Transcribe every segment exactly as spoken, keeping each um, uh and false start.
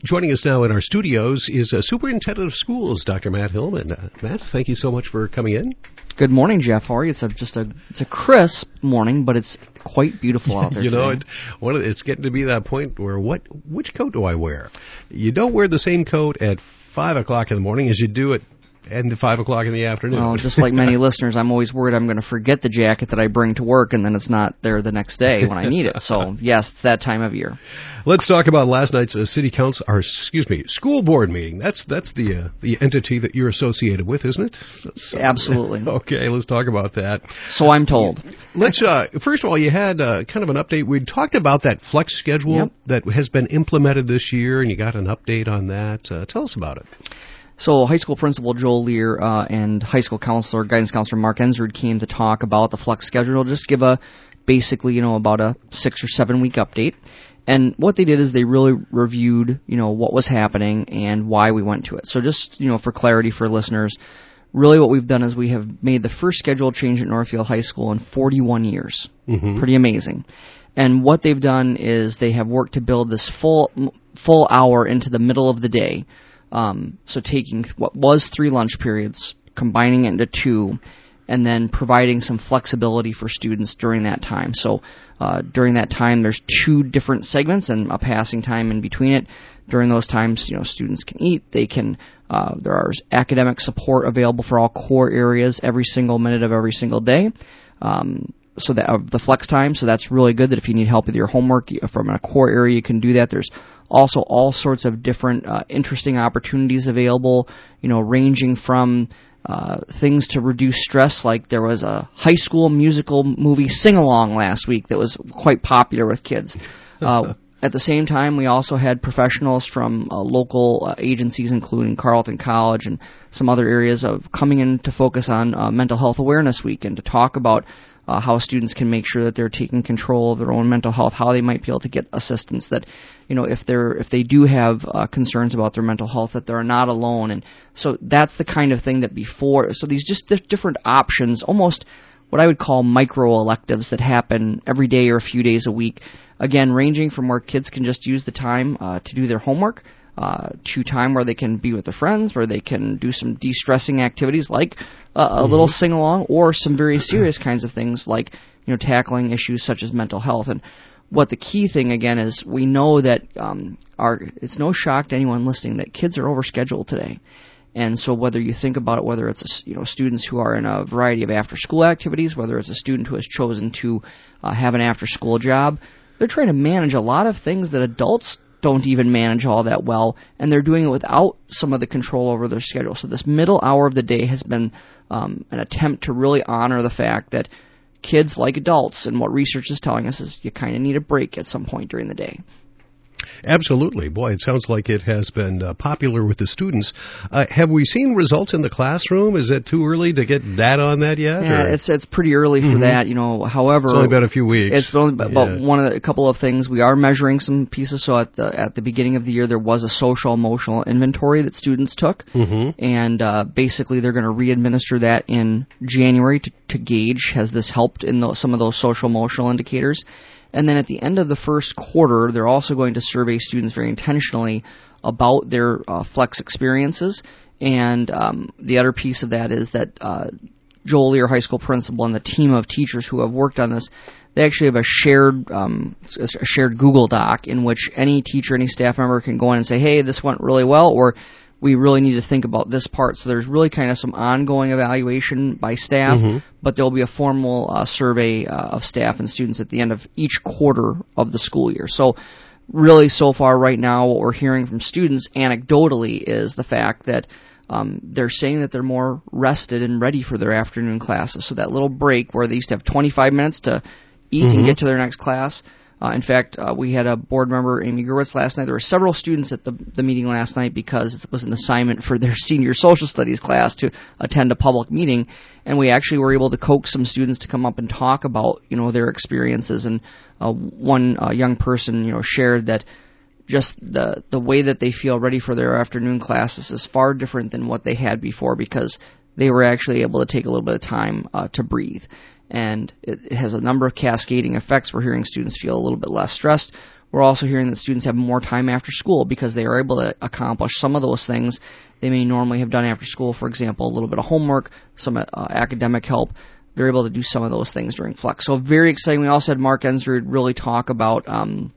Joining us now in our studios is uh, Superintendent of Schools, Doctor Matt Hillman. Uh, Matt, thank you so much for coming in. Good morning, Jeff. How are you? It's a, just a it's a crisp morning, but it's quite beautiful out there you know, today. it, one of, it's getting to be that point where what which coat do I wear? You don't wear the same coat at five o'clock in the morning as you do at and five o'clock in the afternoon. Well, just like many listeners, I'm always worried I'm going to forget the jacket that I bring to work, and then it's not there the next day when I need it. So, yes, it's that time of year. Let's talk about last night's uh, city council, or excuse me, school board meeting. That's that's the uh, the entity that you're associated with, isn't it? That's, uh, Absolutely. Okay, let's talk about that. So I'm told. Let's uh, first of all, you had uh, kind of an update. We talked about that flex schedule Yep. that has been implemented this year, and you got an update on that. Uh, tell us about it. So high school principal Joel Lear uh, and high school counselor, guidance counselor Mark Ensrud came to talk about the flex schedule, just give a basically, you know, about a six or seven week update. And what they did is they really reviewed, you know, what was happening and why we went to it. So just, you know, for clarity for listeners, really what we've done is we have made the first schedule change at Northfield High School in forty-one years. Mm-hmm. Pretty amazing. And what they've done is they have worked to build this full full hour into the middle of the day. Um, so taking what was three lunch periods, combining it into two, and then providing some flexibility for students during that time. So uh, during that time, there's two different segments and a passing time in between it. During those times, you know, students can eat. They can. Uh, there is academic support available for all core areas every single minute of every single day. Um, so that of the flex time. So that's really good. That if you need help with your homework from a core area, you can do that. There's also all sorts of different uh, interesting opportunities available, you know, ranging from uh, things to reduce stress, like there was a high school musical movie sing-along last week that was quite popular with kids. Uh, at the same time, we also had professionals from uh, local uh, agencies, including Carleton College and some other areas, of coming in to focus on uh, Mental Health Awareness Week and to talk about Uh, how students can make sure that they're taking control of their own mental health, how they might be able to get assistance, that, you know, if they're if they do have uh, concerns about their mental health, that they're not alone. And so that's the kind of thing that before, so these just di- different options, almost what I would call micro electives that happen every day or a few days a week, again, ranging from where kids can just use the time uh, to do their homework, Uh, to time where they can be with their friends, where they can do some de-stressing activities like uh, a mm-hmm. little sing-along, or some very serious kinds of things like, you know, tackling issues such as mental health. And what the key thing, again, is we know that um, our, it's no shock to anyone listening that kids are overscheduled today. And so whether you think about it, whether it's a, you know, students who are in a variety of after-school activities, whether it's a student who has chosen to uh, have an after-school job, they're trying to manage a lot of things that adults don't even manage all that well, and they're doing it without some of the control over their schedule. So this middle hour of the day has been um, an attempt to really honor the fact that kids, like adults, and what research is telling us is you kind of need a break at some point during the day. Absolutely. Boy, it sounds like it has been uh, popular with the students. Uh, have we seen results in the classroom? Is it too early to get that on that yet? Yeah, or? it's it's pretty early for mm-hmm. that. You know, however, it's only been a few weeks. It's only about yeah. one of the, a couple of things. We are measuring some pieces. So at the at the beginning of the year, there was a social emotional inventory that students took, mm-hmm. and uh, basically they're going to re-administer that in January to, to gauge, has this helped in the, some of those social emotional indicators. And then at the end of the first quarter, they're also going to survey students very intentionally about their uh, flex experiences. And um, the other piece of that is that uh, Joel Lear, high school principal, and the team of teachers who have worked on this, they actually have a shared um, a shared Google Doc in which any teacher, any staff member can go in and say, hey, this went really well, or we really need to think about this part. So there's really kind of some ongoing evaluation by staff, mm-hmm. but there'll be a formal uh, survey uh, of staff and students at the end of each quarter of the school year. So really, so far right now, what we're hearing from students anecdotally is the fact that um, they're saying that they're more rested and ready for their afternoon classes. So that little break where they used to have twenty-five minutes to eat mm-hmm. and get to their next class. Uh, in fact, uh, we had a board member, Amy Gerwitz, last night. There were several students at the, the meeting last night because it was an assignment for their senior social studies class to attend a public meeting, and we actually were able to coax some students to come up and talk about, you know, their experiences. And uh, one uh, young person, you know, shared that just the the way that they feel ready for their afternoon classes is far different than what they had before, because they were actually able to take a little bit of time uh, to breathe. And it has a number of cascading effects. We're hearing students feel a little bit less stressed. We're also hearing that students have more time after school because they are able to accomplish some of those things they may normally have done after school. For example, a little bit of homework, some uh, academic help. They're able to do some of those things during Flex. So very exciting. We also had Mark Ensrud really talk about um,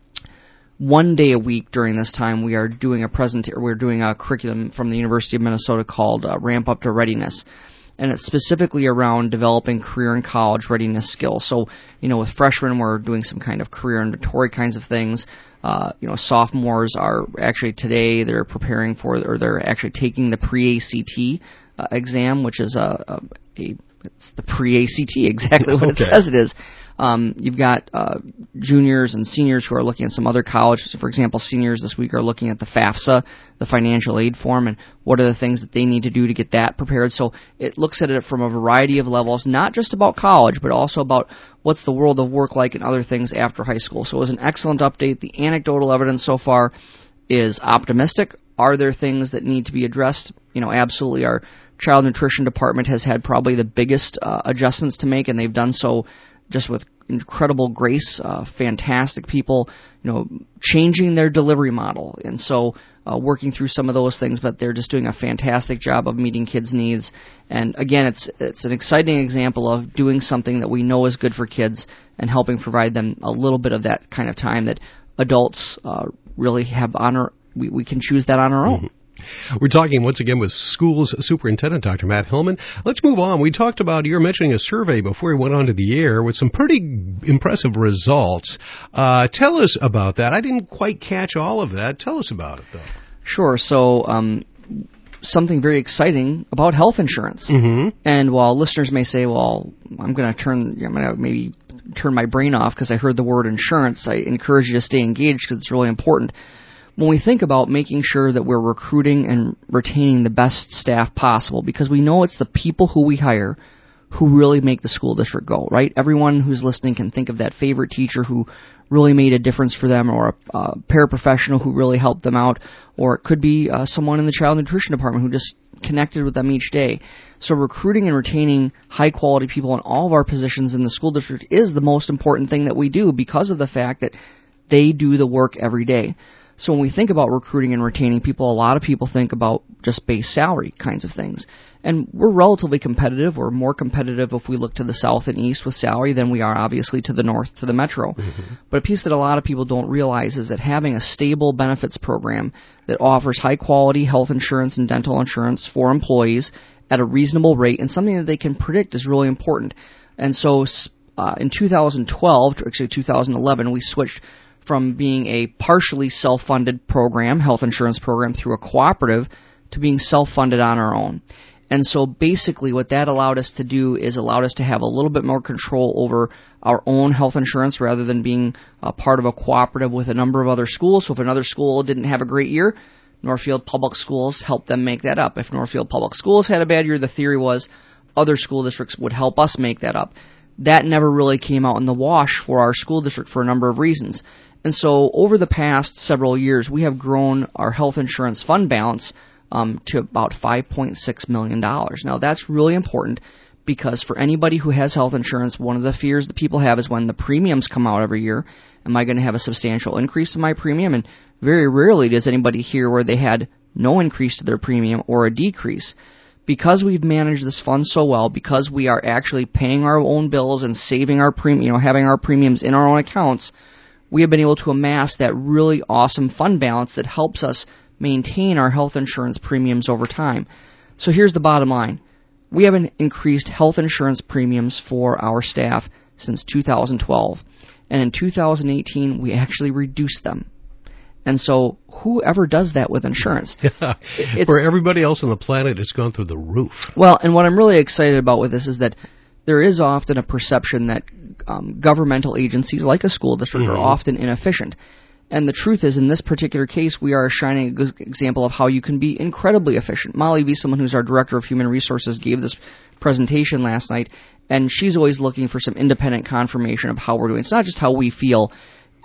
one day a week during this time we are doing a present. We're doing a curriculum from the University of Minnesota called uh, Ramp Up to Readiness. And it's specifically around developing career and college readiness skills. So, you know, with freshmen, we're doing some kind of career inventory kinds of things. Uh, you know, sophomores are actually today, they're preparing for, or they're actually taking the pre-A C T uh, exam, which is a, a, a it's the pre-A C T, exactly what Okay. it says it is. Um, you've got uh, juniors and seniors who are looking at some other colleges. For example, seniors this week are looking at the FAFSA, the financial aid form, and what are the things that they need to do to get that prepared. So it looks at it from a variety of levels, not just about college, but also about what's the world of work like and other things after high school. So it was an excellent update. The anecdotal evidence so far is optimistic. Are there things that need to be addressed? You know, absolutely. Our child nutrition department has had probably the biggest uh, adjustments to make, and they've done so just with incredible grace, uh, fantastic people, you know, changing their delivery model. And so uh, working through some of those things, but they're just doing a fantastic job of meeting kids' needs. And again, it's it's an exciting example of doing something that we know is good for kids and helping provide them a little bit of that kind of time that adults uh, really have on our, we, we can choose that on our own. Mm-hmm. We're talking once again with schools superintendent, Doctor Matt Hillman. Let's move on. We talked about, you were mentioning a survey before we went on to the air with some pretty impressive results. Uh, tell us about that. I didn't quite catch all of that. Tell us about it, though. Sure. So, um, something very exciting about health insurance. Mm-hmm. And while listeners may say, well, I'm going to turn, I'm going to maybe turn my brain off because I heard the word insurance, I encourage you to stay engaged because it's really important. When we think about making sure that we're recruiting and retaining the best staff possible, because we know it's the people who we hire who really make the school district go, right? Everyone who's listening can think of that favorite teacher who really made a difference for them, or a uh, paraprofessional who really helped them out, or it could be uh, someone in the child nutrition department who just connected with them each day. So recruiting and retaining high-quality people in all of our positions in the school district is the most important thing that we do because of the fact that they do the work every day. So when we think about recruiting and retaining people, a lot of people think about just base salary kinds of things. And we're relatively competitive. We're more competitive if we look to the south and east with salary than we are obviously to the north, to the metro. Mm-hmm. But a piece that a lot of people don't realize is that having a stable benefits program that offers high quality health insurance and dental insurance for employees at a reasonable rate and something that they can predict is really important. And so uh, in two thousand twelve, actually two thousand eleven, we switched from being a partially self-funded program, health insurance program, through a cooperative to being self-funded on our own. And so basically what that allowed us to do is allowed us to have a little bit more control over our own health insurance rather than being a part of a cooperative with a number of other schools. So if another school didn't have a great year, Northfield Public Schools helped them make that up. If Northfield Public Schools had a bad year, the theory was other school districts would help us make that up. That never really came out in the wash for our school district for a number of reasons. And so over the past several years, we have grown our health insurance fund balance um, to about five point six million dollars. Now, that's really important because for anybody who has health insurance, one of the fears that people have is when the premiums come out every year, am I going to have a substantial increase in my premium? And very rarely does anybody hear where they had no increase to their premium or a decrease. Because we've managed this fund so well, because we are actually paying our own bills and saving our premium, you know, having our premiums in our own accounts, we have been able to amass that really awesome fund balance that helps us maintain our health insurance premiums over time. So here's the bottom line. We haven't increased health insurance premiums for our staff since two thousand twelve. And in two thousand eighteen, we actually reduced them. And so whoever does that with insurance? Yeah. For everybody else on the planet, it's gone through the roof. Well, and what I'm really excited about with this is that there is often a perception that um, governmental agencies like a school district mm-hmm. are often inefficient. And the truth is, in this particular case, we are a shining example of how you can be incredibly efficient. Molly Wieselman, who's our Director of Human Resources, gave this presentation last night, and she's always looking for some independent confirmation of how we're doing. It's not just how we feel.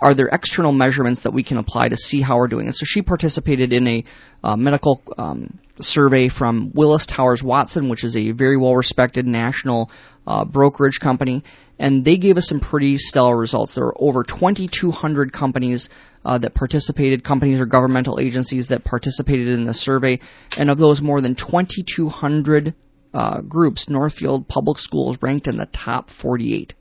are there external measurements that we can apply to see how we're doing? And so she participated in a uh, medical um, survey from Willis Towers Watson, which is a very well-respected national uh, brokerage company, and they gave us some pretty stellar results. There were over twenty-two hundred companies uh, that participated, companies or governmental agencies that participated in the survey, and of those more than twenty-two hundred uh, groups, Northfield Public Schools ranked in the top forty-eight.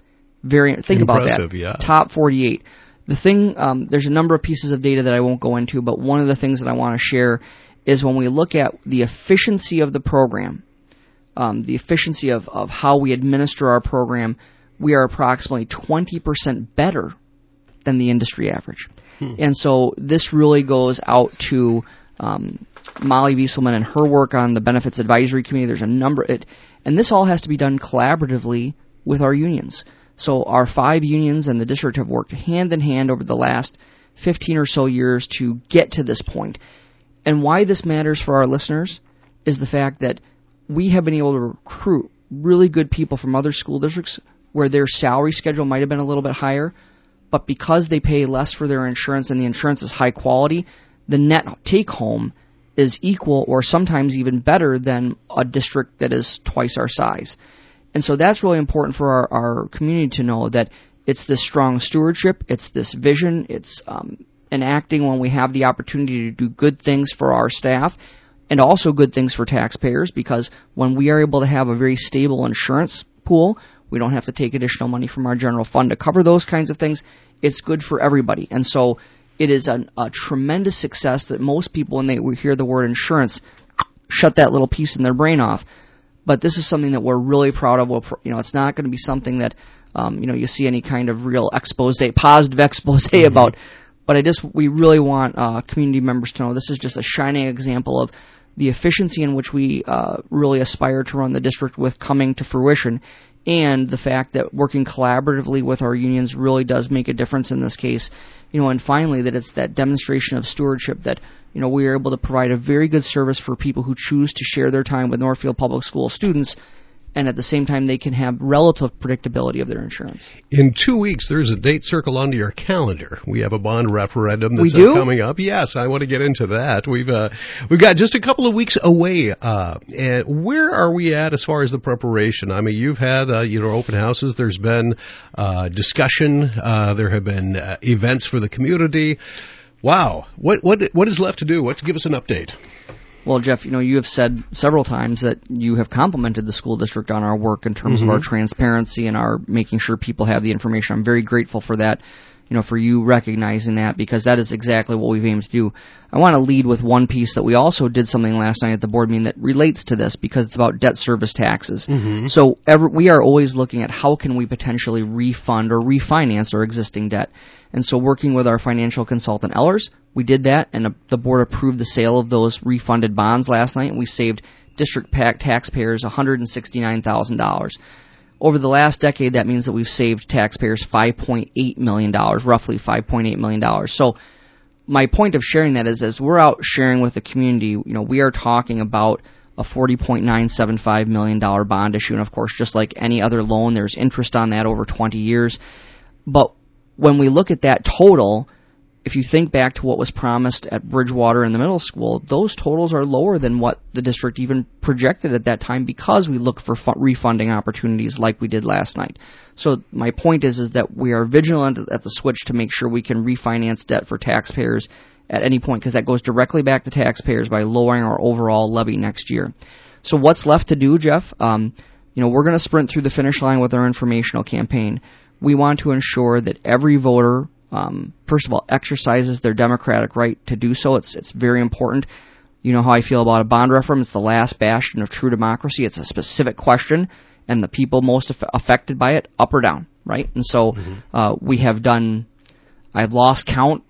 Very think Impressive, about that. Yeah. Top forty-eight. The thing, um, there's a number of pieces of data that I won't go into, but one of the things that I want to share is when we look at the efficiency of the program, um, the efficiency of, of how we administer our program, we are approximately twenty percent better than the industry average. Hmm. And so this really goes out to um, Molly Wieselman and her work on the Benefits Advisory Committee. There's a number, it, and this all has to be done collaboratively with our unions. So our five unions and the district have worked hand in hand over the last fifteen or so years to get to this point. And why this matters for our listeners is the fact that we have been able to recruit really good people from other school districts where their salary schedule might have been a little bit higher, but because they pay less for their insurance and the insurance is high quality, the net take-home is equal or sometimes even better than a district that is twice our size. And so that's really important for our, our community to know that it's this strong stewardship, it's this vision, it's um, enacting when we have the opportunity to do good things for our staff and also good things for taxpayers, because when we are able to have a very stable insurance pool, we don't have to take additional money from our general fund to cover those kinds of things. It's good for everybody. And so it is an, a tremendous success that most people, when they hear the word insurance, shut that little piece in their brain off. But this is something that we're really proud of. We'll, you know, it's not going to be something that, um, you know, you see any kind of real expose, positive expose mm-hmm. about. But I just, we really want uh, community members to know this is just a shining example of the efficiency in which we uh, really aspire to run the district with coming to fruition, and the fact that working collaboratively with our unions really does make a difference in this case. You know, and finally, that it's that demonstration of stewardship that, you know, we are able to provide a very good service for people who choose to share their time with Northfield Public School students, and at the same time they can have relative predictability of their insurance. In two weeks, there's a date circled onto your calendar. We have a bond referendum that's we do? coming up. Yes, I want to get into that. We've uh, we've got just a couple of weeks away. Uh, and where are we at as far as the preparation? I mean, you've had uh, you know open houses. There's been uh, discussion. Uh, there have been uh, events for the community. Wow, what what what is left to do? Let's give us an update. Well, Jeff, you know, you have said several times that you have complimented the school district on our work in terms mm-hmm. of our transparency and our making sure people have the information. I'm very grateful for that, you know, for you recognizing that, because that is exactly what we've aimed to do. I want to lead with one piece that we also did something last night at the board meeting that relates to this, because it's about debt service taxes. Mm-hmm. So every, we are always looking at how can we potentially refund or refinance our existing debt. And so working with our financial consultant, Ellers, we did that, and uh, the board approved the sale of those refunded bonds last night, and we saved district taxpayers one hundred sixty-nine thousand dollars. Over the last decade, that means that we've saved taxpayers five point eight million dollars, roughly five point eight million dollars. So my point of sharing that is, as we're out sharing with the community, you know, we are talking about a forty point nine seven five million dollars bond issue, and of course, just like any other loan, there's interest on that over twenty years. But when we look at that total, if you think back to what was promised at Bridgewater in the middle school, those totals are lower than what the district even projected at that time, because we look for fu- refunding opportunities like we did last night. So my point is, is that we are vigilant at the switch to make sure we can refinance debt for taxpayers at any point, because that goes directly back to taxpayers by lowering our overall levy next year. So what's left to do, Jeff? Um, you know, we're going to sprint through the finish line with our informational campaign. We want to ensure that every voter, um, first of all, exercises their democratic right to do so. It's it's very important. You know how I feel about a bond referendum. It's the last bastion of true democracy. It's a specific question, and the people most aff- affected by it, up or down, right? And so mm-hmm. uh, we have done, I've lost count,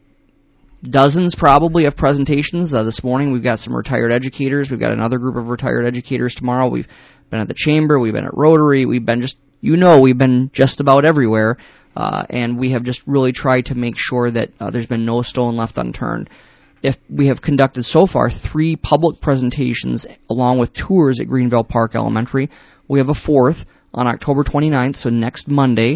dozens probably of presentations. Uh, this morning we've got some retired educators. We've got another group of retired educators tomorrow. We've been at the Chamber. We've been at Rotary. We've been just, you know, we've been just about everywhere. Uh, and we have just really tried to make sure that uh, there's been no stone left unturned. If we have conducted so far three public presentations along with tours at Greenville Park Elementary. We have a fourth on October twenty-ninth, so next Monday,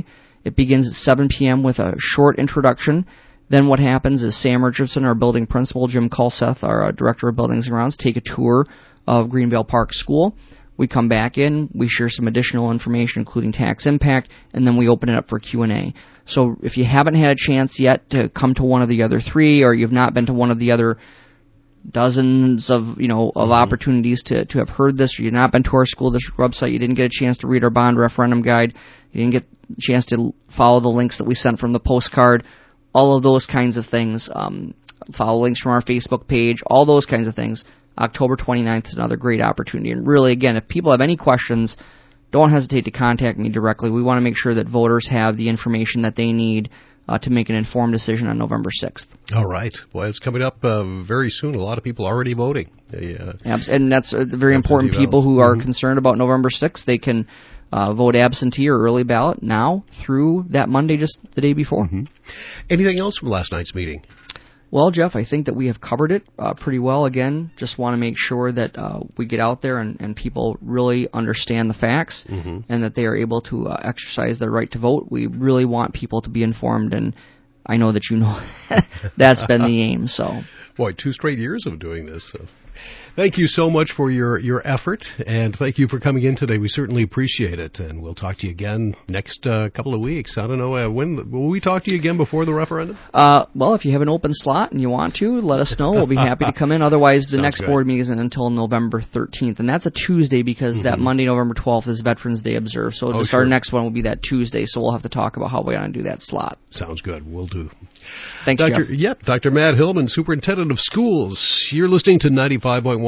It begins at seven p.m. with a short introduction. Then what happens is Sam Richardson, our building principal, Jim Kulseth, our uh, director of buildings and grounds, take a tour of Greenvale Park School. We come back in, we share some additional information, including tax impact, and then we open it up for Q and A. So if you haven't had a chance yet to come to one of the other three, or you've not been to one of the other dozens of, you know, of mm-hmm. opportunities to, to have heard this, or you've not been to our school district website, you didn't get a chance to read our bond referendum guide, you didn't get a chance to follow the links that we sent from the postcard, all of those kinds of things, um, follow links from our Facebook page, all those kinds of things. October twenty-ninth is another great opportunity. And really, again, if people have any questions, don't hesitate to contact me directly. We want to make sure that voters have the information that they need uh, to make an informed decision on November sixth. All right. Well, it's coming up uh, very soon. A lot of people already voting. They, uh, Abs- and that's uh, very important. People who are mm-hmm. concerned about November sixth, they can uh, vote absentee or early ballot now through that Monday, just the day before. Mm-hmm. Anything else from last night's meeting? Well, Jeff, I think that we have covered it uh, pretty well. Again, just want to make sure that uh, we get out there and, and people really understand the facts mm-hmm. and that they are able to uh, exercise their right to vote. We really want people to be informed, and I know that you know that's been the aim. So, boy, two straight years of doing this. So. Thank you so much for your, your effort, and thank you for coming in today. We certainly appreciate it, and we'll talk to you again next uh, couple of weeks. I don't know, uh, when will we talk to you again before the referendum? Uh, well, if you have an open slot and you want to, let us know. We'll be happy to come in. Otherwise, the Sounds next good. board meeting isn't until November thirteenth, and that's a Tuesday because mm-hmm. that Monday, November twelfth, is Veterans Day observed. So oh, just sure. our next one will be that Tuesday, so we'll have to talk about how we're going to do that slot. Sounds good. We'll do. Thanks, Doctor Jeff. Yep, Doctor Matt Hillman, Superintendent of Schools. You're listening to ninety-five point one